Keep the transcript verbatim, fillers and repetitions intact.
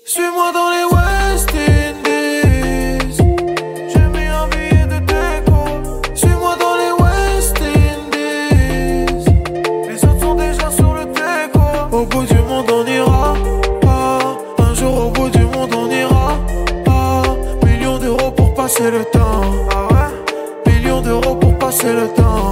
Suis-moi dans les West Indies. J'ai mis un billet de déco. Suis-moi dans les West Indies. Les autres sont déjà sur le déco. Au bout du monde on ira. Ah, un jour au bout du monde on ira. Ah, millions d'euros pour passer le temps. Ah ouais, millions d'euros pour passer le temps.